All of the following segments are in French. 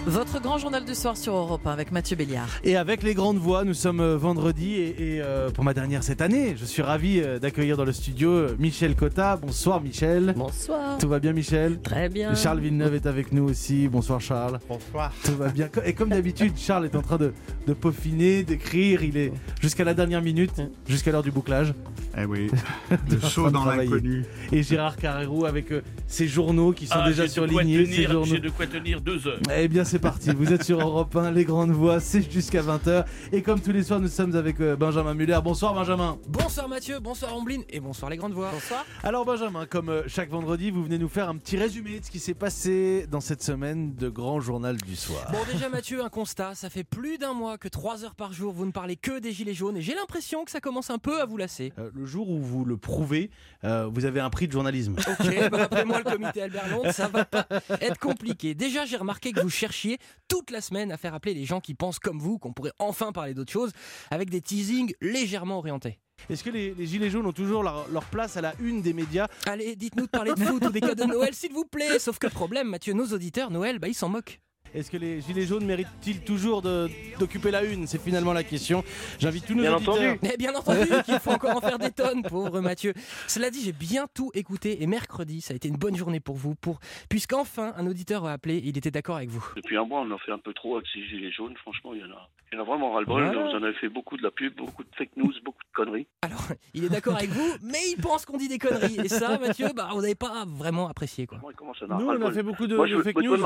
Votre grand journal du soir sur Europe 1 avec Mathieu Béliard. Et avec les grandes voix, nous sommes vendredi et pour ma dernière cette année, je suis ravi d'accueillir dans le studio Michel Cotta. Bonsoir Michel. Bonsoir. Tout va bien Michel? Très bien. Charles Villeneuve est avec nous aussi. Bonsoir Charles. Bonsoir. Tout va bien. Et comme d'habitude, Charles est en train de peaufiner, d'écrire. Il est jusqu'à la dernière minute, jusqu'à l'heure du bouclage. Eh oui, le saut dans l'inconnu. Et Gérard Carrérou avec ses journaux qui sont déjà surlignés. J'ai de quoi tenir 2 heures. Eh bien c'est parti, vous êtes sur Europe 1, les grandes voix, c'est jusqu'à 20h. Et comme tous les soirs, nous sommes avec Benjamin Muller. Bonsoir Benjamin. Bonsoir Mathieu, bonsoir Omblin et bonsoir les grandes voix. Bonsoir. Alors Benjamin, comme chaque vendredi, vous venez nous faire un petit résumé de ce qui s'est passé dans cette semaine de grand journal du soir. Bon déjà Mathieu, un constat, ça fait plus d'un mois que 3 heures par jour vous ne parlez que des gilets jaunes et j'ai l'impression que ça commence un peu à vous lasser. Le jour où vous le prouvez, vous avez un prix de journalisme. Ok, bah appelez-moi le comité Albert Londres, ça va pas être compliqué. Déjà j'ai remarqué que vous cherchiez toute la semaine à faire appeler les gens qui pensent comme vous, qu'on pourrait enfin parler d'autre chose, avec des teasings légèrement orientés. Est-ce que les gilets jaunes ont toujours leur place à la une des médias? Allez, dites-nous de parler de foot ou des cadeaux de Noël s'il vous plaît. Sauf que le problème Mathieu, nos auditeurs, Noël, ils s'en moquent. Est-ce que les gilets jaunes méritent-ils toujours d'occuper la une? C'est finalement la question. J'invite tous nos auditeurs. Mais bien entendu qu'il faut encore en faire des tonnes, pauvre Mathieu. Cela dit, j'ai bien tout écouté et mercredi, ça a été une bonne journée pour vous, puisqu'enfin un auditeur a appelé, il était d'accord avec vous. Depuis un mois, on en fait un peu trop avec ces gilets jaunes. Franchement, il y en a vraiment ras-le-bol. Voilà. Vous en avez fait beaucoup de la pub, beaucoup de fake news, beaucoup de conneries. Alors, il est d'accord avec vous, mais il pense qu'on dit des conneries. Et ça, Mathieu, vous n'avez pas vraiment apprécié, quoi. Vraiment, il commence à Nous, on a fait beaucoup de fake news.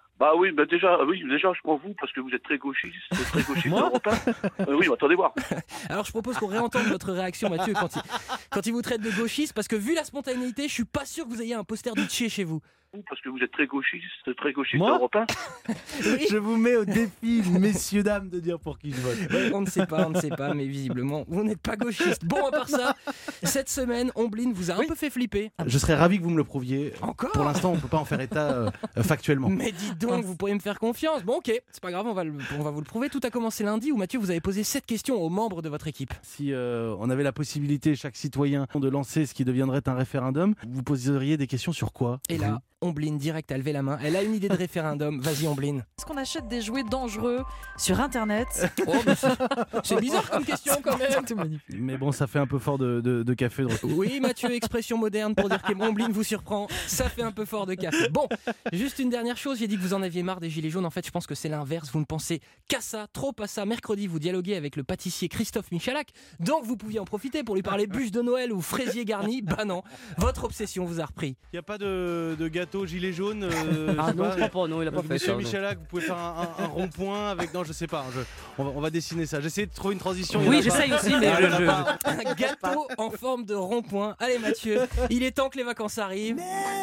Déjà, je prends vous parce que vous êtes très gauchiste, Moi Europe 1. Oui, attendez voir. Alors, je propose qu'on réentende votre réaction, Mathieu, quand il vous traite de gauchiste, parce que vu la spontanéité, je suis pas sûr que vous ayez un poster du Tché chez vous. Parce que vous êtes très gauchiste Moi Europe 1. Oui. Je vous mets au défi, messieurs, dames, de dire pour qui je vote. Ouais, on ne sait pas, mais visiblement, vous n'êtes pas gauchiste. Bon, à part ça, cette semaine, Omblin vous a un peu fait flipper. Je serais ravi que vous me le prouviez. Encore ? Pour l'instant, on ne peut pas en faire état factuellement. Mais dites donc, vous pourriez me faire confiance. Bon, ok, c'est pas grave, on va vous le prouver. Tout a commencé lundi où Mathieu, vous avez posé 7 questions aux membres de votre équipe. Si on avait la possibilité, chaque citoyen, de lancer ce qui deviendrait un référendum, vous poseriez des questions sur quoi? Et là, Omblin, direct, a levé la main. Elle a une idée de référendum. Vas-y, Omblin. Est-ce qu'on achète des jouets dangereux sur Internet? Oh, mais c'est bizarre comme question quand même. C'est magnifique. Mais bon, ça fait un peu fort de café de retour. Oui, Mathieu, expression moderne pour dire que Omblin vous surprend. Ça fait un peu fort de café. Bon, juste une dernière chose. J'ai dit que vous en aviez marre des gilets jaunes. En fait, je pense que c'est l'inverse. Vous ne pensez qu'à ça, trop à ça. Mercredi, vous dialoguez avec le pâtissier Christophe Michalak. Donc, vous pouviez en profiter pour lui parler bûche de Noël ou fraisier garni. Bah non, votre obsession vous a repris. Il n'y a pas de gâteau gilet jaune Ah non, je crois pas, non, il a pas fait Monsieur ça. Michalak, vous pouvez faire un rond-point avec... Non, je sais pas, on va dessiner ça. J'essaie de trouver une transition. Oui, j'essaye aussi, mais Un gâteau en forme de rond-point. Allez Mathieu, il est temps que les vacances arrivent.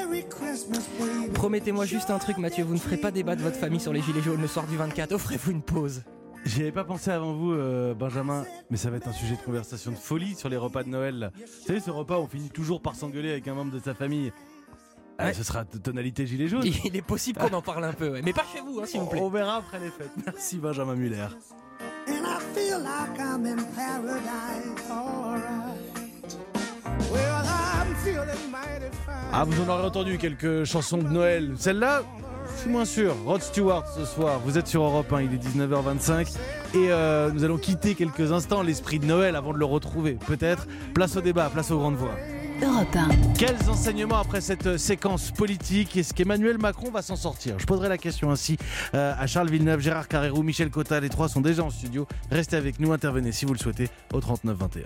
Promettez-moi juste un truc Mathieu, vous ne ferez pas débattre votre famille sur les gilets jaunes le soir du 24. Offrez-vous une pause. J'y avais pas pensé avant vous, Benjamin, mais ça va être un sujet de conversation de folie sur les repas de Noël. Là. Vous savez, ce repas, on finit toujours par s'engueuler avec un membre de sa famille. Ouais. Ce sera de tonalité gilet jaune. Il est possible qu'on en parle un peu, ouais. Mais pas chez vous, s'il vous plaît. On verra après les fêtes. Merci Benjamin Muller. And I feel like I'm in paradise, alright. Well, I'm feeling mighty fine. Ah, vous en aurez entendu quelques chansons de Noël. Celle-là, je suis moins sûr. Rod Stewart ce soir. Vous êtes sur Europe 1, il est 19h25. Et nous allons quitter quelques instants l'esprit de Noël avant de le retrouver. Peut-être. Place au débat, place aux grandes voix. Europe 1. Quels enseignements après cette séquence politique? Est-ce qu'Emmanuel Macron va s'en sortir? Je poserai la question ainsi à Charles Villeneuve, Gérard Carrérou, Michel Cotta. Les trois sont déjà en studio. Restez avec nous, intervenez si vous le souhaitez au 39 21.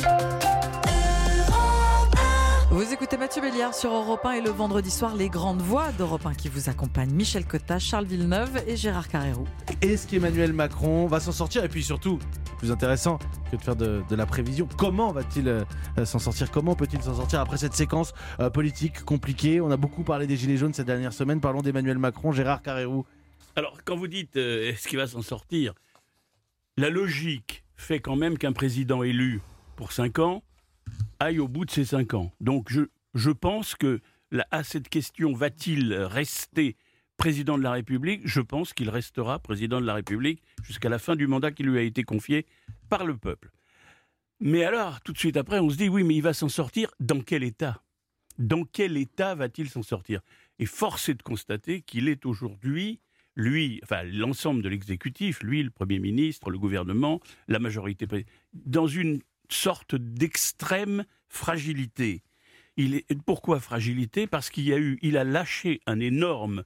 Vous écoutez Mathieu Béliard sur Europe 1 et le vendredi soir, les grandes voix d'Europe 1 qui vous accompagnent. Michel Cotta, Charles Villeneuve et Gérard Carrérou. Est-ce qu'Emmanuel Macron va s'en sortir? Et puis surtout, plus intéressant que de faire de la prévision, comment va-t-il s'en sortir? Comment peut-il s'en sortir après cette séquence politique compliquée? On a beaucoup parlé des Gilets jaunes cette dernière semaine. Parlons d'Emmanuel Macron, Gérard Carrérou. Alors, quand vous dites est-ce qu'il va s'en sortir, la logique fait quand même qu'un président élu pour 5 ans aille au bout de ses 5 ans. Donc je pense que à cette question, va-t-il rester président de la République? Je pense qu'il restera président de la République jusqu'à la fin du mandat qui lui a été confié par le peuple. Mais alors, tout de suite après, on se dit, oui, mais il va s'en sortir dans quel état? Dans quel état va-t-il s'en sortir? Et force est de constater qu'il est aujourd'hui lui, enfin l'ensemble de l'exécutif, lui, le Premier ministre, le gouvernement, la majorité, dans une sorte d'extrême fragilité. Pourquoi fragilité ? Parce il a lâché un énorme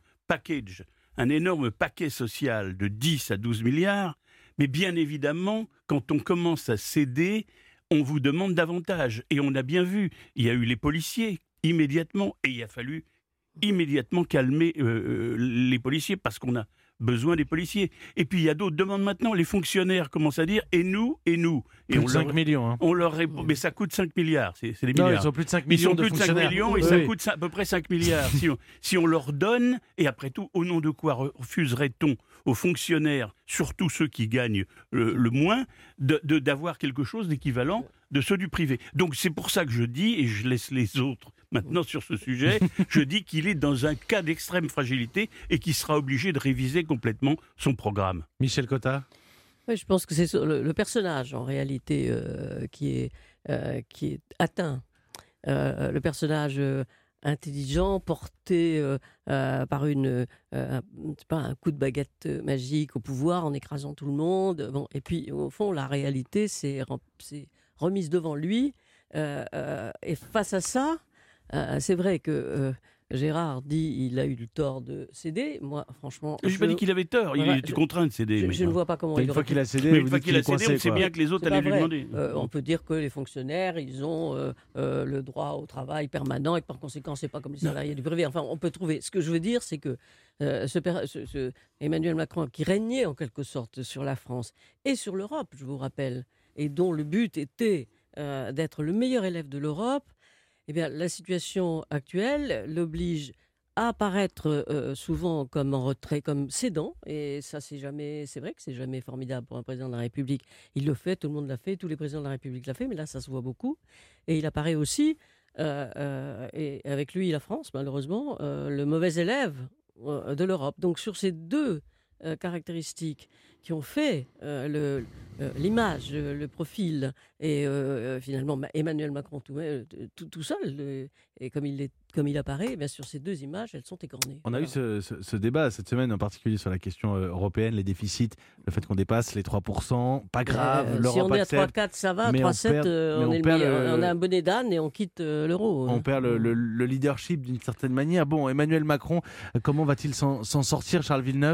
paquet social de 10 à 12 milliards, mais bien évidemment, quand on commence à céder, on vous demande davantage. Et on a bien vu, il y a eu les policiers immédiatement, et il a fallu immédiatement calmer les policiers, parce qu'on a besoin des policiers. Et puis il y a d'autres demandes maintenant, les fonctionnaires commencent à dire « et nous ». Et plus de 5 millions. Hein. On leur répond, mais ça coûte 5 milliards, c'est des non, milliards. ils sont plus de 5 millions de fonctionnaires. Ils sont plus de 5 millions et ça coûte à peu près 5 milliards. Si on leur donne, et après tout, au nom de quoi refuserait-on aux fonctionnaires, surtout ceux qui gagnent le moins, d'avoir quelque chose d'équivalent de ceux du privé. Donc c'est pour ça que je dis, et je laisse les autres maintenant sur ce sujet, je dis qu'il est dans un cas d'extrême fragilité et qu'il sera obligé de réviser complètement son programme. Michel Cotta. Oui, je pense que c'est le personnage en réalité qui est atteint. Le personnage intelligent, porté par un coup de baguette magique au pouvoir en écrasant tout le monde. Bon, et puis au fond, la réalité, c'est remise devant lui. Et face à ça, c'est vrai que Gérard dit il a eu le tort de céder. Moi, franchement, je n'ai pas dit qu'il avait tort. Il était contraint de céder. Je ne vois pas comment. Une fois qu'il a cédé, on sait bien que les autres allaient lui demander. On peut dire que les fonctionnaires, ils ont le droit au travail permanent et par conséquent, c'est pas comme les salariés du privé. Enfin, on peut trouver. Ce que je veux dire, c'est que Emmanuel Macron, qui régnait en quelque sorte sur la France et sur l'Europe, je vous rappelle, et dont le but était d'être le meilleur élève de l'Europe. Eh bien, la situation actuelle l'oblige à apparaître souvent comme en retrait, comme cédant. Et ça, c'est vrai que c'est jamais formidable pour un président de la République. Il le fait, tout le monde l'a fait, tous les présidents de la République l'ont fait, mais là, ça se voit beaucoup. Et il apparaît aussi, et avec lui, la France, malheureusement, le mauvais élève de l'Europe. Donc, sur ces deux caractéristiques qui ont fait l'image, le profil et finalement Emmanuel Macron tout seul, et comme il apparaît, bien sur ces deux images, elles sont écornées. On a eu ce débat cette semaine en particulier sur la question européenne, les déficits, le fait qu'on dépasse les 3%, pas grave, l'Europe si on est à accepte, 3,4 ça va, 3,7 on a un bonnet d'âne et on quitte l'euro. On perd le leadership d'une certaine manière. Bon, Emmanuel Macron, comment va-t-il s'en sortir, Charles Villeneuve ?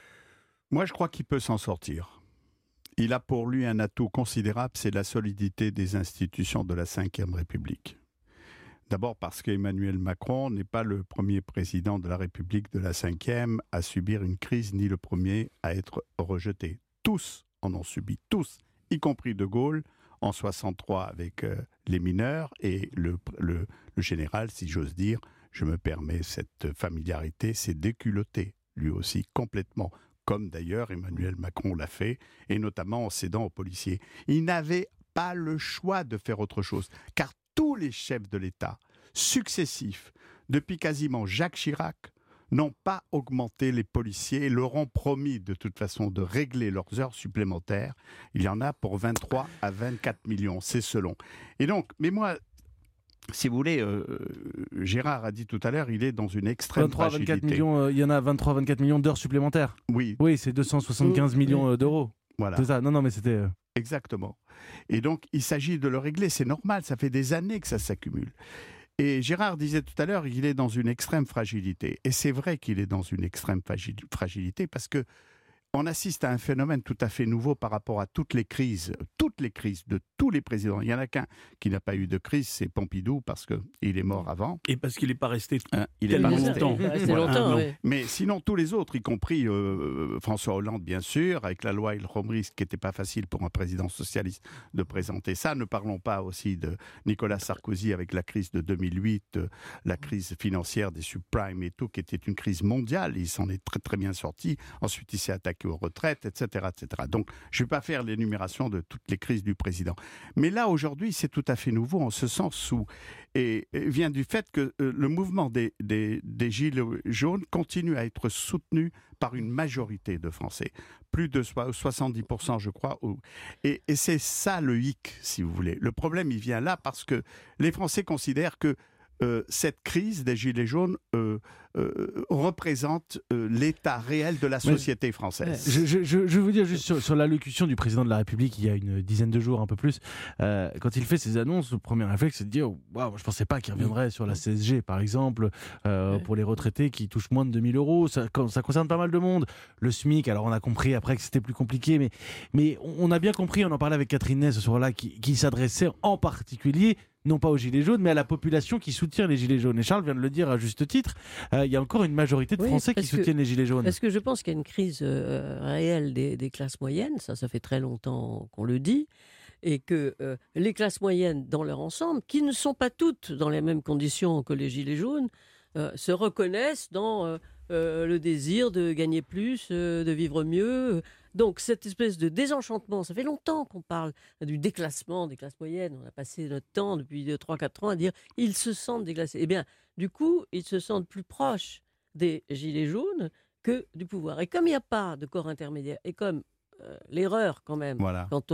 Moi, je crois qu'il peut s'en sortir. Il a pour lui un atout considérable, c'est la solidité des institutions de la Ve République. D'abord parce qu'Emmanuel Macron n'est pas le premier président de la République de la Ve à subir une crise, ni le premier à être rejeté. Tous en ont subi, tous, y compris De Gaulle en 63 avec les mineurs et le général, si j'ose dire, je me permets cette familiarité, s'est déculotté, lui aussi, complètement. Comme d'ailleurs Emmanuel Macron l'a fait, et notamment en cédant aux policiers. Il n'avait pas le choix de faire autre chose, car tous les chefs de l'État successifs, depuis quasiment Jacques Chirac, n'ont pas augmenté les policiers et leur ont promis de toute façon de régler leurs heures supplémentaires. Il y en a pour 23 à 24 millions, c'est selon. Et donc, mais moi, si vous voulez, Gérard a dit tout à l'heure, il est dans une extrême fragilité. 24 millions, il y en a 23-24 millions d'heures supplémentaires. Oui, c'est 275 millions d'euros. Voilà. C'est ça. Non, mais c'était... Exactement. Et donc, il s'agit de le régler. C'est normal, ça fait des années que ça s'accumule. Et Gérard disait tout à l'heure, il est dans une extrême fragilité. Et c'est vrai qu'il est dans une extrême fragilité parce que on assiste à un phénomène tout à fait nouveau par rapport à toutes les crises de tous les présidents. Il n'y en a qu'un qui n'a pas eu de crise, c'est Pompidou, parce qu'il est mort avant. Et parce qu'il n'est pas resté tellement longtemps. Longtemps, oui. Mais sinon, tous les autres, y compris François Hollande, bien sûr, avec la loi El Khomri, ce qui n'était pas facile pour un président socialiste de présenter ça. Ne parlons pas aussi de Nicolas Sarkozy avec la crise de 2008, la crise financière des subprimes et tout, qui était une crise mondiale. Il s'en est très très bien sorti. Ensuite, il s'est attaqué aux retraites, etc., etc. Donc, je ne vais pas faire l'énumération de toutes les crises du président. Mais là, aujourd'hui, c'est tout à fait nouveau en ce sens où, et vient du fait que le mouvement des Gilets jaunes continue à être soutenu par une majorité de Français. Plus de 70%, je crois. Et c'est ça le hic, si vous voulez. Le problème, il vient là parce que les Français considèrent que cette crise des Gilets jaunes représente l'état réel de la société française. Je vais vous dire juste sur l'allocution du président de la République il y a une dizaine de jours, un peu plus, quand il fait ses annonces, le premier réflexe c'est de dire waouh, je ne pensais pas qu'il reviendrait sur la CSG par exemple, pour les retraités qui touchent moins de 2 000 euros. Ça concerne pas mal de monde. Le SMIC, alors on a compris après que c'était plus compliqué, mais on a bien compris, on en parlait avec Catherine Ney ce soir-là, qui s'adressait en particulier non pas aux Gilets jaunes, mais à la population qui soutient les Gilets jaunes. Et Charles vient de le dire à juste titre, il y a encore une majorité de Français qui soutiennent les Gilets jaunes. Parce que je pense qu'il y a une crise réelle des classes moyennes, ça fait très longtemps qu'on le dit, et que les classes moyennes dans leur ensemble, qui ne sont pas toutes dans les mêmes conditions que les Gilets jaunes, se reconnaissent dans le désir de gagner plus, de vivre mieux. Donc cette espèce de désenchantement, ça fait longtemps qu'on parle du déclassement des classes moyennes. On a passé notre temps depuis 3-4 ans à dire ils se sentent déclassés. Eh bien, du coup, ils se sentent plus proches des Gilets jaunes que du pouvoir. Et comme il n'y a pas de corps intermédiaire, et comme l'erreur quand même, quand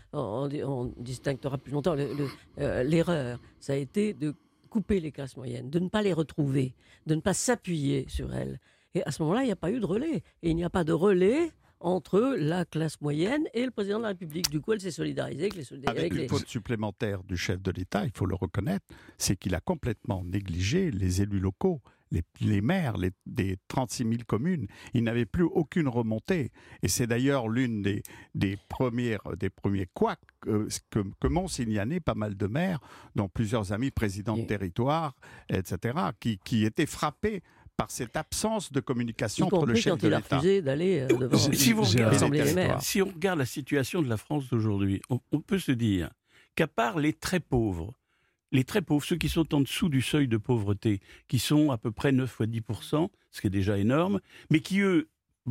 on distinguera plus longtemps, l'erreur, ça a été de couper les classes moyennes, de ne pas les retrouver, de ne pas s'appuyer sur elles. Et à ce moment-là, il n'y a pas eu de relais. Et il n'y a pas de relais entre la classe moyenne et le président de la République. Du coup, elle s'est solidarisée avec une faute supplémentaire du chef de l'État, il faut le reconnaître, c'est qu'il a complètement négligé les élus locaux, les maires des 36 000 communes. Il n'avait plus aucune remontée. Et c'est d'ailleurs l'une des premiers couacs que m'ont signalé pas mal de maires, dont plusieurs amis présidents de territoire, etc., qui étaient frappés par cette absence de communication entre le chef de l'État. Il a refusé d'aller devant l'Assemblée des maires. Si on regarde la situation de la France d'aujourd'hui, on peut se dire qu'à part les très pauvres, ceux qui sont en dessous du seuil de pauvreté, qui sont à peu près 9 ou 10%, ce qui est déjà énorme, mais qui eux,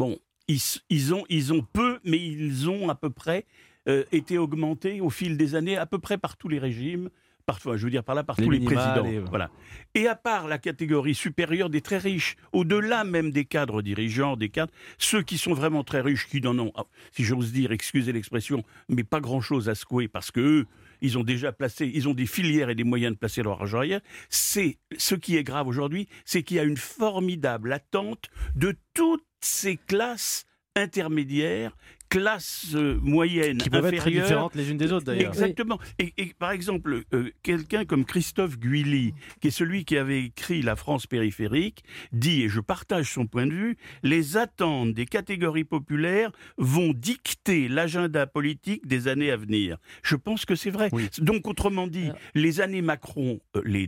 ils ont peu, mais ils ont à peu près été augmentés au fil des années, à peu près par tous les régimes, parfois, je veux dire par là, par tous les présidents. Voilà. Et à part la catégorie supérieure des très riches, au-delà même des cadres dirigeants, ceux qui sont vraiment très riches, qui n'en ont, si j'ose dire, excusez l'expression, mais pas grand-chose à secouer, parce qu'eux, ils ont déjà ils ont des filières et des moyens de placer leur argent ailleurs. C'est ce qui est grave aujourd'hui, c'est qu'il y a une formidable attente de toutes ces classes intermédiaires, classes moyennes, qui peuvent inférieures, être très différentes les unes des autres d'ailleurs. Exactement. Et par exemple, quelqu'un comme Christophe Guilly, qui est celui qui avait écrit La France périphérique, dit, et je partage son point de vue, les attentes des catégories populaires vont dicter l'agenda politique des années à venir. Je pense que c'est vrai. Oui. Donc, autrement dit, les années Macron, les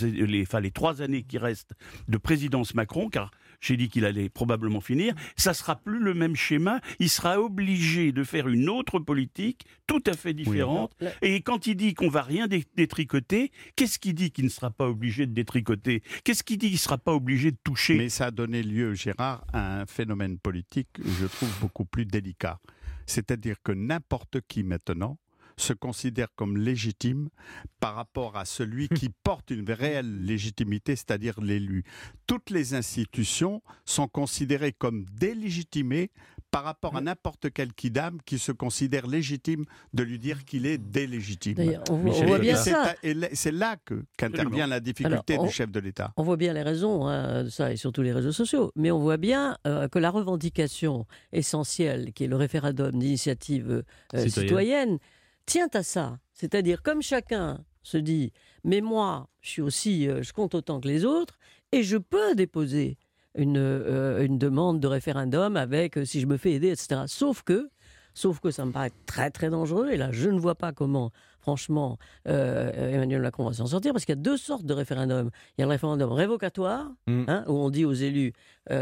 3 années qui restent de présidence Macron, car j'ai dit qu'il allait probablement finir, ça sera plus le même schéma, il sera obligé de faire une autre politique tout à fait différente. Oui. Et quand il dit qu'on va rien détricoter, qu'est-ce qu'il dit qu'il ne sera pas obligé de détricoter? Qu'est-ce qu'il dit qu'il ne sera pas obligé de toucher? Mais ça a donné lieu, Gérard, à un phénomène politique, je trouve, beaucoup plus délicat. C'est-à-dire que n'importe qui maintenant se considère comme légitime par rapport à celui qui porte une réelle légitimité, c'est-à-dire l'élu. Toutes les institutions sont considérées comme délégitimées par rapport à n'importe quel kidam qui se considère légitime de lui dire qu'il est délégitime. On voit bien ça. Et c'est là qu'intervient la difficulté du chef de l'État. On voit bien les raisons de ça, et surtout les réseaux sociaux. Mais on voit bien que la revendication essentielle, qui est le référendum d'initiative citoyenne, tient à ça. C'est-à-dire, comme chacun se dit « mais moi, je compte autant que les autres, et je peux déposer une demande de référendum avec si je me fais aider, etc. » Sauf que ça me paraît très très dangereux, et là je ne vois pas comment, franchement, Emmanuel Macron va s'en sortir, parce qu'il y a 2 sortes de référendums. Il y a le référendum révocatoire, où on dit aux élus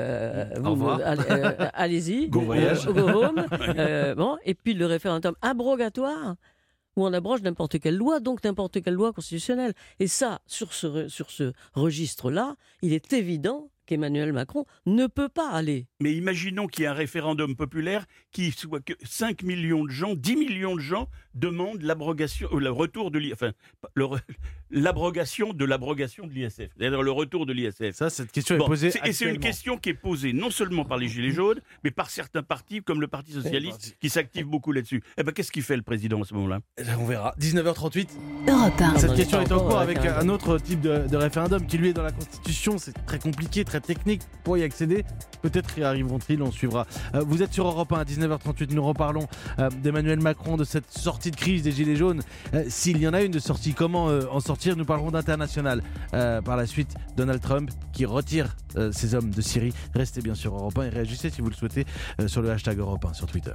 allez-y, go voyage, go home, et puis le référendum abrogatoire, où on abroge n'importe quelle loi, donc n'importe quelle loi constitutionnelle. Et ça, sur ce registre-là, il est évident qu'Emmanuel Macron ne peut pas aller. Mais imaginons qu'il y ait un référendum populaire qui soit que 5 millions de gens, 10 millions de gens demandent l'abrogation, le retour de l'abrogation de l'ISF, c'est-à-dire le retour de l'ISF. Ça, cette question est posée Et c'est une actuellement. question qui est posée non seulement par les Gilets jaunes, mais par certains partis, comme le Parti Socialiste, qui s'active beaucoup là-dessus. Eh ben, qu'est-ce qu'il fait le président à ce moment-là ? On verra. 19h38. Europe 1. Cette on question est est en encore cours avec avec un- un autre type de référendum qui lui est dans la Constitution. C'est très compliqué, très technique pour y accéder. Peut-être y arriveront-ils, on suivra. Vous êtes sur Europe 1 à 19h38. Nous reparlons d'Emmanuel Macron, de cette sortie de crise des Gilets jaunes. S'il y en a une de sortie, comment en sortir ? Nous parlerons d'international. Par la suite, Donald Trump qui retire ses hommes de Syrie. Restez bien sur Europe 1 et réagissez si vous le souhaitez sur le hashtag Europe 1 sur Twitter.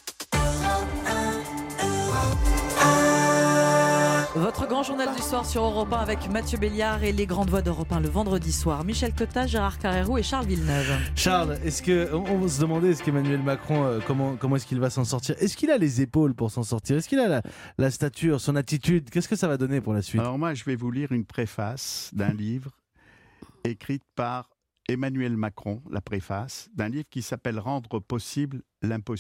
Votre grand journal du soir sur Europe 1 avec Mathieu Béliard et les grandes voix d'Europe 1 le vendredi soir. Michel Cotta, Gérard Carrérou et Charles Villeneuve. Charles, on se demandait, est-ce qu'Emmanuel Macron, comment est-ce qu'il va s'en sortir ? Est-ce qu'il a les épaules pour s'en sortir ? Est-ce qu'il a la stature, son attitude ? Qu'est-ce que ça va donner pour la suite ? Alors moi, je vais vous lire une préface d'un livre écrite par Emmanuel Macron, la préface, d'un livre qui s'appelle « Rendre possible l'impossible »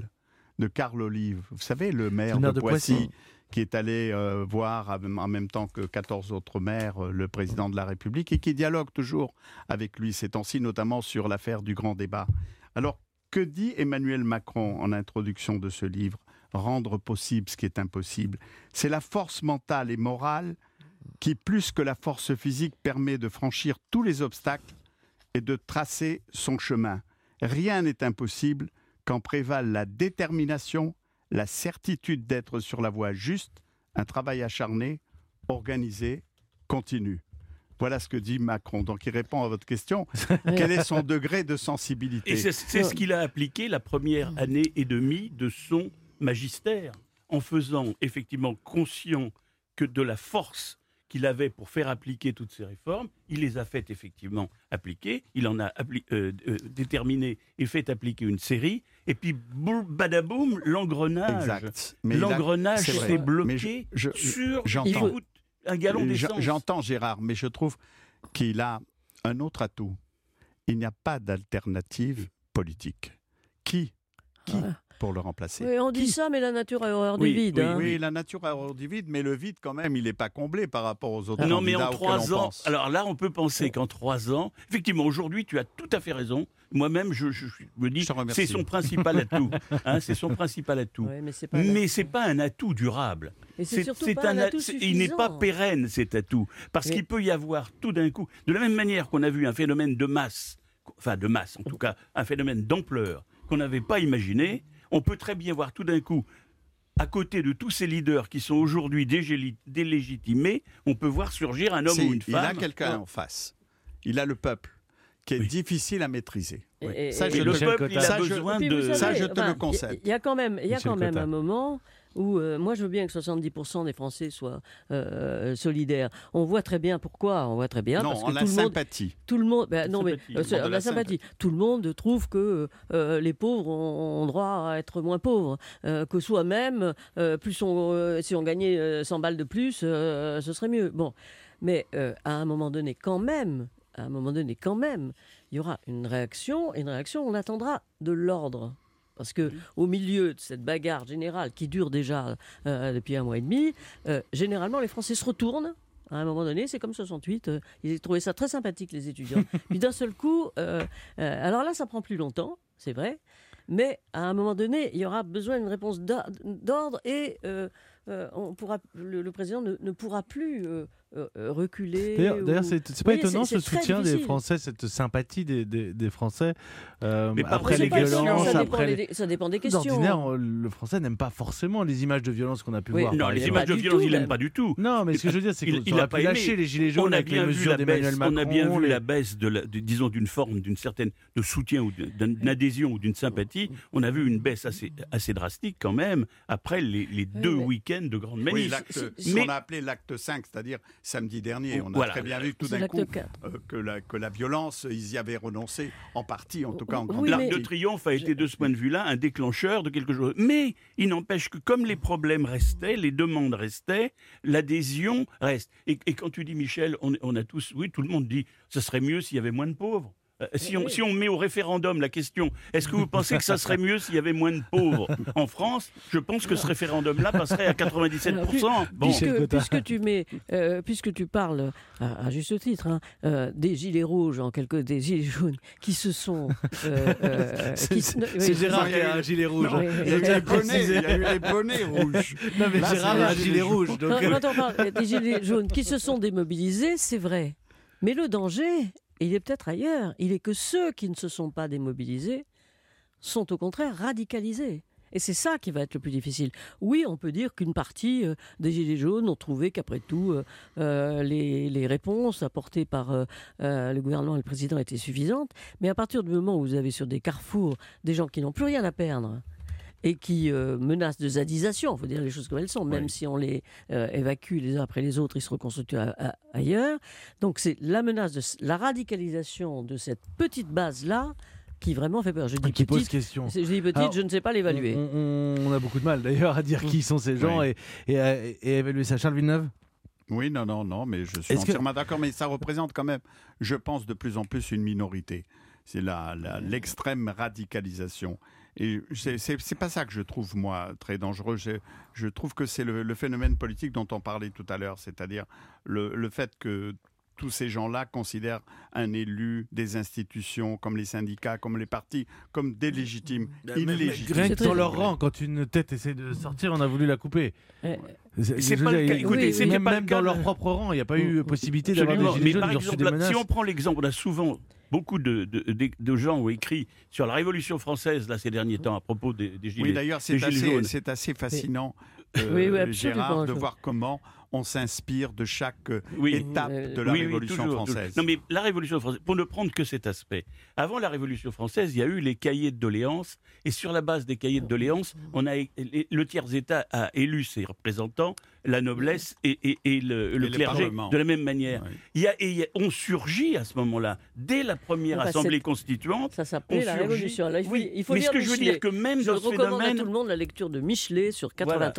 de Carl Olive. Vous savez, le maire de Poissy, qui est allé voir en même temps que 14 autres maires le président de la République et qui dialogue toujours avec lui ces temps-ci, notamment sur l'affaire du grand débat. Alors, que dit Emmanuel Macron en introduction de ce livre ? Rendre possible ce qui est impossible. C'est la force mentale et morale qui, plus que la force physique, permet de franchir tous les obstacles et de tracer son chemin. Rien n'est impossible quand prévalent la détermination, la certitude d'être sur la voie juste, un travail acharné, organisé, continu. Voilà ce que dit Macron. Donc il répond à votre question. Quel est son degré de sensibilité ? Et c'est ce qu'il a appliqué la première année et demie de son magistère, en faisant effectivement conscient que de la force qu'il avait pour faire appliquer toutes ces réformes, il les a fait effectivement appliquer, il en a déterminé et fait appliquer une série, et puis badaboum, l'engrenage. Exact. Mais l'engrenage c'est vrai. s'est Mais bloqué j'entends. un gallon d'essence. J'entends Gérard, mais je trouve qu'il a un autre atout. Il n'y a pas d'alternative politique. Qui pour le remplacer. Oui, on dit ça, mais la nature a horreur du vide. Oui, la nature a horreur du vide, mais le vide, quand même, il n'est pas comblé par rapport aux autres Non, candidats mais en 3 ans, pense. alors là, on peut penser qu'en 3 ans, effectivement, aujourd'hui, tu as tout à fait raison. Moi-même, je me dis, c'est son principal atout. C'est son principal atout. Ouais, mais c'est pas un atout durable. Et c'est surtout pas un atout suffisant. Il n'est pas pérenne, cet atout. Parce qu'il peut y avoir tout d'un coup, de la même manière qu'on a vu un phénomène de masse, en tout cas, un phénomène d'ampleur qu'on n'avait pas imaginé, on peut très bien voir tout d'un coup, à côté de tous ces leaders qui sont aujourd'hui délégitimés, on peut voir surgir un homme ou une femme. Il a quelqu'un en face. Il a le peuple, qui est difficile à maîtriser. Ça, le peuple, il a besoin de... Ça, je te le concède. Il y a quand même un moment où, moi, je veux bien que 70% des Français soient solidaires. On voit très bien pourquoi. On voit très bien parce que la sympathie. Tout le monde, la sympathie. Tout le monde trouve que les pauvres ont droit à être moins pauvres, que soi-même, si on gagnait 100 balles de plus, ce serait mieux. Bon, mais à un moment donné, quand même, il y aura une réaction, on attendra de l'ordre. Parce que au milieu de cette bagarre générale qui dure déjà depuis 1 mois et demi, généralement les Français se retournent. À un moment donné, c'est comme 68, ils ont trouvé ça très sympathique, les étudiants. Puis d'un seul coup, alors là, ça prend plus longtemps, c'est vrai, mais à un moment donné, il y aura besoin d'une réponse d'ordre et le président ne pourra plus reculer. D'ailleurs, c'est pas étonnant ce soutien des Français, cette sympathie des Français après les violences. Ça dépend des questions. D'ordinaire, le Français n'aime pas forcément les images de violence qu'on a pu voir. Non, les images de violence, il n'aime pas du tout. Non, mais ce que je veux dire, c'est qu'il a pas lâché les gilets jaunes avec les mesures d'Emmanuel Macron. On a bien vu la baisse d'une forme, d'une certaine de soutien ou d'une adhésion ou d'une sympathie. On a vu une baisse assez drastique quand même après les 2 week-ends de grande manif. Ce qu'on a appelé l'acte 5, c'est-à-dire samedi dernier. On a très bien vu tout d'un coup que la violence, ils y avaient renoncé en partie, en tout cas en grande partie. L'Arc de Triomphe a été de ce point de vue-là un déclencheur de quelque chose. Mais il n'empêche que comme les problèmes restaient, les demandes restaient, l'adhésion reste. Et quand tu dis, Michel, on a tous, oui, tout le monde dit, ce serait mieux s'il y avait moins de pauvres. Si on met au référendum la question, est-ce que vous pensez que ça serait mieux s'il y avait moins de pauvres en France? Je pense que ce référendum-là passerait à 97%. Bon. Puisque tu parles, à juste titre, des gilets rouges, des gilets jaunes, qui se sont... c'est Gérard qui a un gilet rouge. Non, Il y a eu les bonnets rouges. Non, mais Là, Gérard c'est a un les gilet gilets rouge. Donc... Quand on parle des gilets jaunes qui se sont démobilisés, c'est vrai. Mais le danger, il est peut-être ailleurs. Il est que ceux qui ne se sont pas démobilisés sont au contraire radicalisés. Et c'est ça qui va être le plus difficile. Oui, on peut dire qu'une partie des Gilets jaunes ont trouvé qu'après tout, les réponses apportées par le gouvernement et le président étaient suffisantes. Mais à partir du moment où vous avez sur des carrefours des gens qui n'ont plus rien à perdre et qui menacent de zadisation, il faut dire les choses comme elles sont, même si on les évacue les uns après les autres, ils se reconstituent ailleurs. Donc c'est la menace la radicalisation de cette petite base-là qui vraiment fait peur. Je dis qui pose petite, question. je dis petite, Alors, je ne sais pas l'évaluer. On a beaucoup de mal d'ailleurs à dire qui sont ces gens et évaluer ça. Charles Villeneuve? Oui, non, mais je suis entièrement d'accord, mais ça représente quand même, je pense, de plus en plus une minorité. C'est l'extrême radicalisation. Et c'est pas ça que je trouve, moi, très dangereux. Je trouve que c'est le phénomène politique dont on parlait tout à l'heure, c'est-à-dire le fait que tous ces gens-là considèrent un élu, des institutions, comme les syndicats, comme les partis, comme des légitimes, illégitimes. Rien que dans leur rang, quand une tête essaie de sortir, on a voulu la couper. C'est pas le cas. Écoutez, c'était pas le même cas dans leur propre rang, il n'y a pas eu possibilité d'avoir des gilets jaunes. Par Ils ont reçu des exemple, menaces. si on prend l'exemple, on a souvent beaucoup de gens ont écrit sur la Révolution française là ces derniers temps à propos des gilets. Oui, d'ailleurs, c'est assez fascinant, Gérard, de voir comment on s'inspire de chaque étape de la Révolution française. Non, mais la Révolution française, pour ne prendre que cet aspect, avant la Révolution française, il y a eu les cahiers de doléances, et sur la base des cahiers de doléances, le tiers-État a élu ses représentants, la noblesse et le clergé de la même manière. Ouais. On surgit à ce moment-là, dès la première Assemblée constituante. Ça s'appelait la Révolution. Là, il faut lire ce que je veux dire, que même dans ce phénomène... Je recommande à tout le monde la lecture de Michelet sur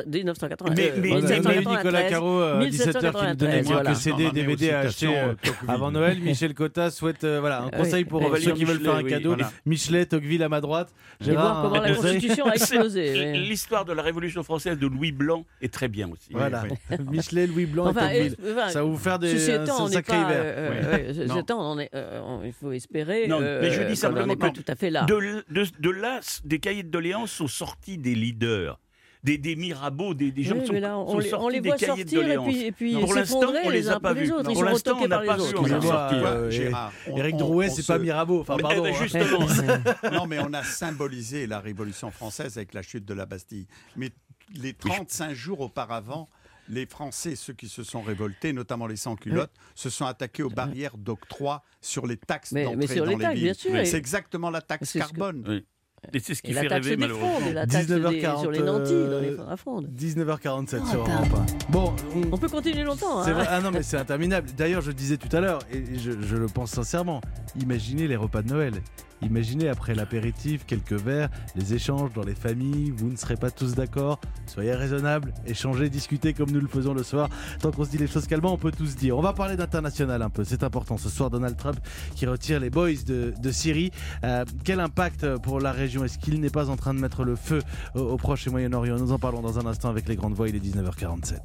1980. Mais Nicolas Caro, 17h, qui nous donnait quelques CD, DVD à acheter avant Noël. Michel Cotta souhaite un conseil pour ceux qui veulent faire un cadeau. Michelet, Tocqueville à ma droite. Gérard, voir comment la Constitution a explosé. L'histoire de la Révolution française de Louis Blanc est très bien aussi. Voilà. Michelet, Louis Blanc et Tocqueville. Ça va vous faire un sacré hiver. Il faut espérer. Non, mais je dis simplement pas tout à fait là. De là, des cahiers de doléances sont sortis des leaders. Des Mirabeau, des gens qui sont sortis des cahiers de doléances. Et puis pour l'instant, on les a pas vus. Pour l'instant, on n'a pas vu. Gérard, Éric Drouet, c'est pas Mirabeau. Enfin, pardon. Justement. Non, mais on a symbolisé la Révolution française avec la chute de la Bastille. Mais les 35 jours auparavant, les Français, ceux qui se sont révoltés, notamment les sans-culottes, se sont attaqués aux barrières d'octroi sur les taxes d'entrée dans les villes. C'est exactement la taxe carbone. Et c'est ce qui fait rêver, malheureusement. La taxe 19h40, sur les nantis dans la fronde. 19h47 sur Europe 1. Bon, on peut continuer longtemps. C'est vrai. Ah non, mais c'est interminable. D'ailleurs, je disais tout à l'heure, et je le pense sincèrement, imaginez les repas de Noël. Imaginez après l'apéritif, quelques verres, les échanges dans les familles, vous ne serez pas tous d'accord, soyez raisonnables, échangez, discutez comme nous le faisons le soir. Tant qu'on se dit les choses calmement, on peut tout se dire. On va parler d'international un peu, c'est important. Ce soir, Donald Trump qui retire les boys de Syrie. Quel impact pour la région? Est-ce qu'il n'est pas en train de mettre le feu au Proche et Moyen-Orient? Nous en parlons dans un instant avec les grandes voix, il est 19h47.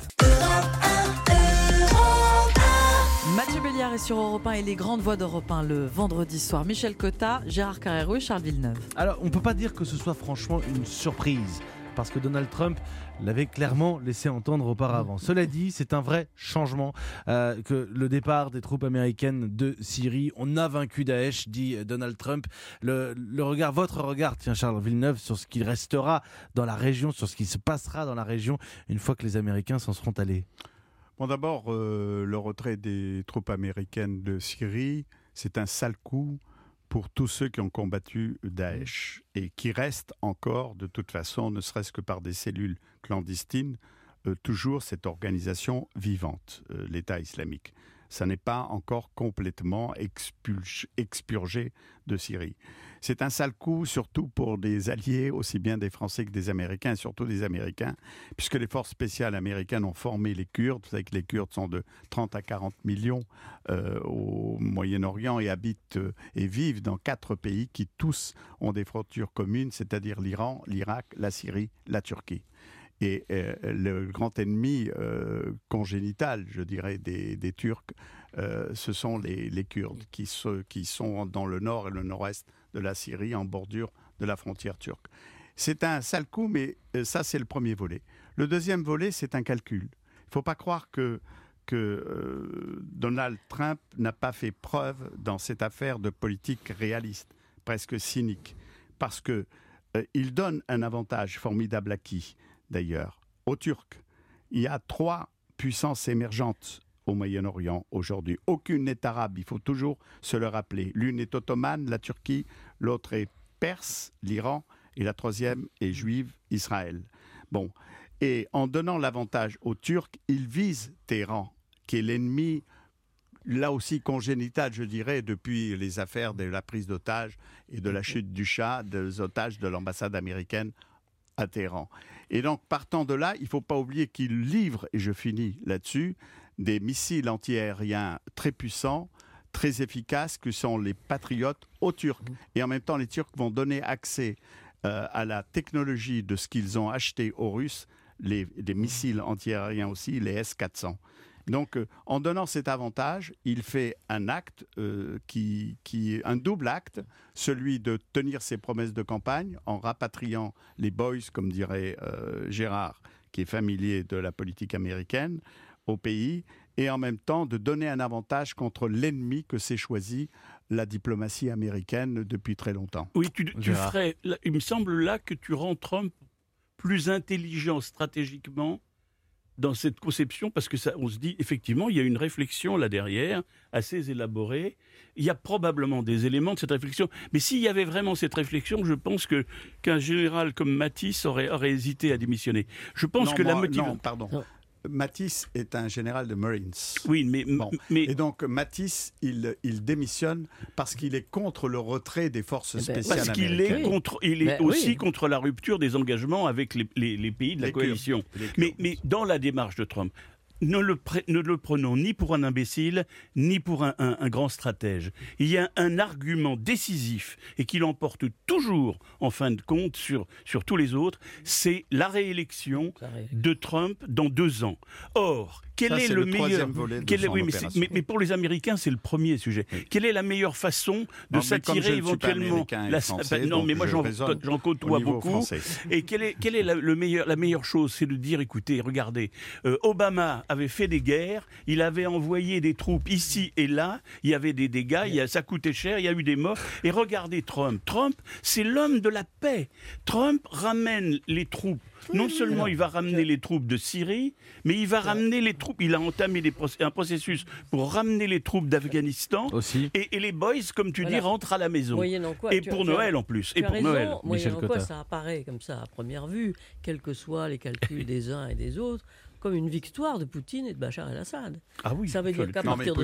Mathieu Béliard est sur Europe 1 et les grandes voix d'Europe 1 le vendredi soir. Michel Cotta, Gérard Carrérou et Charles Villeneuve. Alors, on ne peut pas dire que ce soit franchement une surprise, parce que Donald Trump l'avait clairement laissé entendre auparavant. Cela dit, c'est un vrai changement que le départ des troupes américaines de Syrie. On a vaincu Daesh, dit Donald Trump. Votre regard, tiens Charles Villeneuve, sur ce qui restera dans la région, sur ce qui se passera dans la région une fois que les Américains s'en seront allés. Bon, d'abord, le retrait des troupes américaines de Syrie, c'est un sale coup pour tous ceux qui ont combattu Daesh et qui restent encore, de toute façon, ne serait-ce que par des cellules clandestines, toujours cette organisation vivante, l'État islamique. Ça n'est pas encore complètement expurgé de Syrie. C'est un sale coup, surtout pour des alliés, aussi bien des Français que des Américains, et surtout des Américains, puisque les forces spéciales américaines ont formé les Kurdes. Vous savez que les Kurdes sont de 30 à 40 millions au Moyen-Orient et habitent et vivent dans 4 pays qui tous ont des frontières communes, c'est-à-dire l'Iran, l'Irak, la Syrie, la Turquie. Et le grand ennemi congénital, je dirais, des Turcs, ce sont les Kurdes qui sont dans le nord et le nord-est de la Syrie, en bordure de la frontière turque. C'est un sale coup, mais ça, c'est le premier volet. Le deuxième volet, c'est un calcul. Il ne faut pas croire que Donald Trump n'a pas fait preuve dans cette affaire de politique réaliste, presque cynique, parce qu'il donne un avantage formidable à qui, d'ailleurs, aux Turcs. Il y a 3 puissances émergentes au Moyen-Orient aujourd'hui. Aucune n'est arabe, il faut toujours se le rappeler. L'une est ottomane, la Turquie, l'autre est perse, l'Iran, et la troisième est juive, Israël. Bon, et en donnant l'avantage aux Turcs, il vise Téhéran, qui est l'ennemi, là aussi congénital, je dirais, depuis les affaires de la prise d'otages et de la chute du Shah, des otages de l'ambassade américaine à Téhéran. Et donc, partant de là, il ne faut pas oublier qu'il livre, et je finis là-dessus, des missiles antiaériens très puissants, très efficaces, que sont les Patriotes aux Turcs. Et en même temps, les Turcs vont donner accès à la technologie de ce qu'ils ont acheté aux Russes, des missiles antiaériens aussi, les S-400. Donc, en donnant cet avantage, il fait un acte un double acte, celui de tenir ses promesses de campagne en rapatriant les boys, comme dirait Gérard, qui est familier de la politique américaine, au pays, et en même temps de donner un avantage contre l'ennemi que s'est choisi la diplomatie américaine depuis très longtemps. Oui, il me semble là que tu rends Trump plus intelligent stratégiquement dans cette conception, parce que on se dit, effectivement, il y a une réflexion là derrière, assez élaborée. Il y a probablement des éléments de cette réflexion. Mais s'il y avait vraiment cette réflexion, je pense qu'un général comme Mattis aurait hésité à démissionner. Je pense que la motivation... Non, pardon. Mattis est un général de Marines. Oui, mais... Et donc Mattis, il démissionne parce qu'il est contre le retrait des forces spéciales parce qu'il américaines. Il est aussi contre la rupture des engagements avec les pays de la coalition. Mais dans la démarche de Trump, ne le prenons ni pour un imbécile, ni pour un grand stratège. Il y a un argument décisif et qui l'emporte toujours, en fin de compte, sur tous les autres, c'est la réélection de Trump dans 2 ans. Or, quel est le meilleur volet mais pour les Américains, c'est le premier sujet. Oui. Quelle est la meilleure façon de s'attirer éventuellement non, mais moi j'en côtoie beaucoup. Français. Et quelle est la meilleure chose, c'est de dire, écoutez, regardez, Obama avait fait des guerres, il avait envoyé des troupes ici et là, il y avait des dégâts, ça coûtait cher, il y a eu des morts. Et regardez Trump. Trump, c'est l'homme de la paix. Trump ramène les troupes. Non seulement il va ramener les troupes de Syrie, mais il va ramener les troupes. Il a entamé un processus pour ramener les troupes d'Afghanistan. Et les boys, comme tu dis, rentrent à la maison. Quoi, et pour Noël en plus. Et pour Noël. Moyennant quoi, ça apparaît comme ça à première vue, quels que soient les calculs des uns et des autres, comme une victoire de Poutine et de Bachar el-Assad. Ah oui. Ça veut dire qu'à partir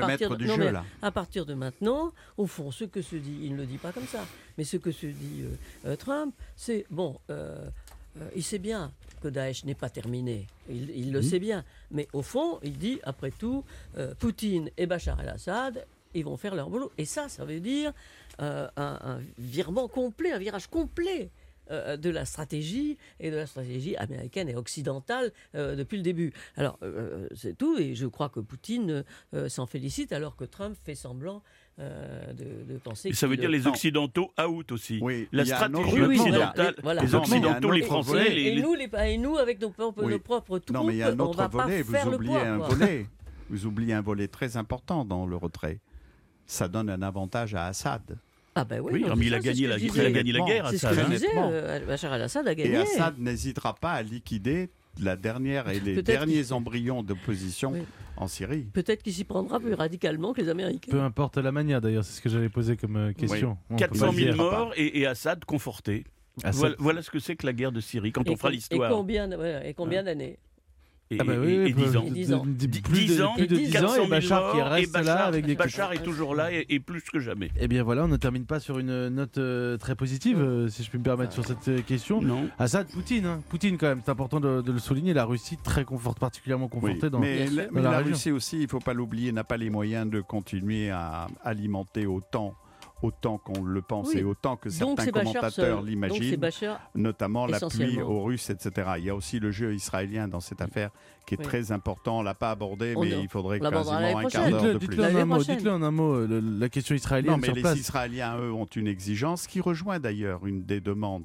à partir de maintenant, au fond, ce que se dit, il ne le dit pas comme ça, mais ce que se dit Trump, c'est bon. Il sait bien que Daesh n'est pas terminé, il le sait bien, mais au fond, il dit, après tout, Poutine et Bachar el-Assad, ils vont faire leur boulot. Et ça veut dire un virement complet, un virage complet de la stratégie, et de la stratégie américaine et occidentale depuis le début. Alors, c'est tout, et je crois que Poutine s'en félicite, alors que Trump fait semblant de penser... Et ça veut dire les Occidentaux out aussi. Oui, la stratégie occidentale, les Occidentaux, les Français... Et nous, avec nos propres troupes, non, mais il y a un on autre va pas volet, faire le poids. Vous oubliez un volet très important dans le retrait. Ça donne un avantage à Assad. Ah ben oui, mais il a gagné la guerre. C'est ce que je disais, Bachar el-Assad a gagné. Et Assad n'hésitera pas à liquider la dernière et les derniers embryons d'opposition en Syrie. Peut-être qu'il s'y prendra plus radicalement que les Américains. Peu importe la manière d'ailleurs, c'est ce que j'allais poser comme question. Oui. 400 000 morts et Assad conforté. Voilà ce que c'est que la guerre de Syrie quand on fera l'histoire. Et combien d'années ? et, Ah bah oui, et 10 ans. 10 ans. Plus de 10 ans, et 400 000 et Bachar qui morts, reste et là avec des Bachar est toujours là et plus que jamais. Eh bien voilà, on ne termine pas sur une note très positive, si je puis me permettre, sur cette question. Non. Assad, Poutine, hein. Poutine quand même, c'est important de le souligner, la Russie particulièrement confortée Oui, dans, mais Bien sûr. dans la la région. Russie aussi, il ne faut pas l'oublier, n'a pas les moyens de continuer à alimenter autant qu'on le pense Oui. et autant que Donc certains c'est Bachar commentateurs seul. Donc c'est l'imaginent, Bachar. notamment l'appui essentiellement. aux Russes, etc. Il y a aussi le jeu israélien dans cette affaire qui est Oui. très important. On ne l'a pas abordé, On mais ne- il faudrait on l'abordera quasiment l'année un quart prochaine. d'heure de Dites-le plus. en un L'année mot, prochaine. dites-le en un mot, la question israélienne Non, mais sur les place. Israéliens, eux, ont une exigence qui rejoint d'ailleurs une des demandes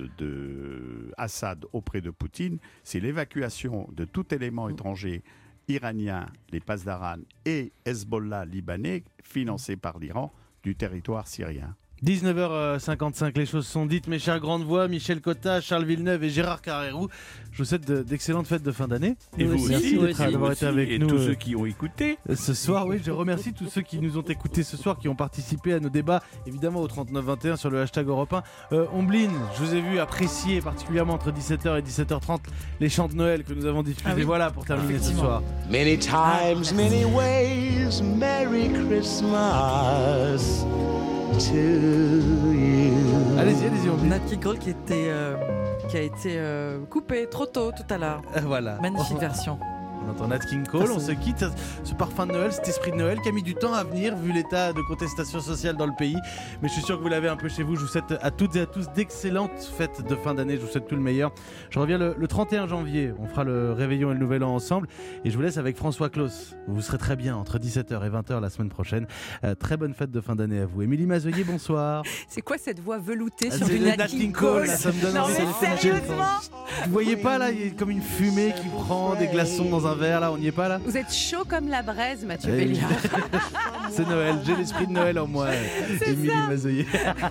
de Assad auprès de Poutine, c'est l'évacuation de tout élément étranger iranien, les Pasdaran et Hezbollah libanais, financés par l'Iran, du territoire syrien. 19h55, les choses sont dites, mes chères grandes voix, Michel Cotta, Charles Villeneuve et Gérard Carrérou. Je vous souhaite d'excellentes fêtes de fin d'année. Et vous Merci aussi, d'avoir été avec et nous. tous ceux qui ont écouté. Ce soir, oui, je remercie tous ceux qui nous ont écoutés ce soir, qui ont participé à nos débats, évidemment au 3921 sur le hashtag Europe 1. Omblin, je vous ai vu apprécier particulièrement entre 17h et 17h30 les chants de Noël que nous avons diffusés. Ah oui. Voilà pour terminer ce Effectivement. soir. Many times, many ways, Merry Christmas to you. Allez-y, Omblin. Nat King Cole qui a été coupé trop tôt tout à l'heure. Voilà. Magnifique version. On entend Nat King Cole, on se quitte. Ce parfum de Noël, cet esprit de Noël qui a mis du temps à venir vu l'état de contestation sociale dans le pays. Mais je suis sûr que vous l'avez un peu chez vous. Je vous souhaite à toutes et à tous d'excellentes fêtes de fin d'année. Je vous souhaite tout le meilleur. Je reviens le 31 janvier. On fera le réveillon et le nouvel an ensemble. Et je vous laisse avec François Claus. Vous serez très bien entre 17h et 20h la semaine prochaine. Très bonne fête de fin d'année à vous. Émilie Mazoyer, bonsoir. C'est quoi cette voix veloutée sur C'est du le Nat King Cole? là, ça me donne Non envie mais de- sérieusement, Vous voyez pas là, il y a comme une fumée qui prend des glaçons dans un verre là, on n'y est pas là? vous êtes chaud comme la braise, Mathieu Eh, Béliard. C'est Noël, j'ai l'esprit de Noël en moi. Émilie Mazoyer.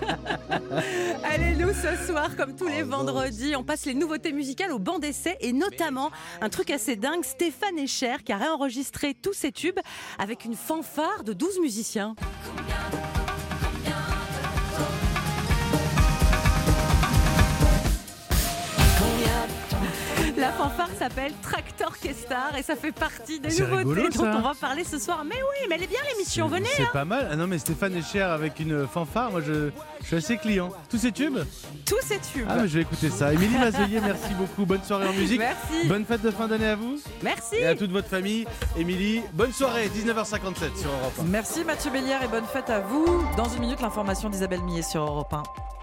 Allez, nous ce soir, comme tous les vendredis, on passe les nouveautés musicales au banc d'essai et notamment un truc assez dingue, Stéphane Echer qui a réenregistré tous ses tubes avec une fanfare de 12 musiciens. La fanfare s'appelle Tractorchestar et ça fait partie des C'est nouveautés rigolo, dont ça. on va parler ce soir. Mais oui, mais elle est bien l'émission, venez. C'est pas mal. Ah non mais Stéphane Echer avec une fanfare, moi je suis assez client. Tous ces tubes? Tous ces tubes. Ah mais je vais écouter ça. Émilie Mazoyer, merci beaucoup. Bonne soirée en musique. Merci. Bonne fête de fin d'année à vous Merci. et à toute votre famille. Émilie, bonne soirée, 19h57 sur Europe 1. Merci Mathieu Béliard et bonne fête à vous. Dans une minute, l'information d'Isabelle Millet sur Europe 1.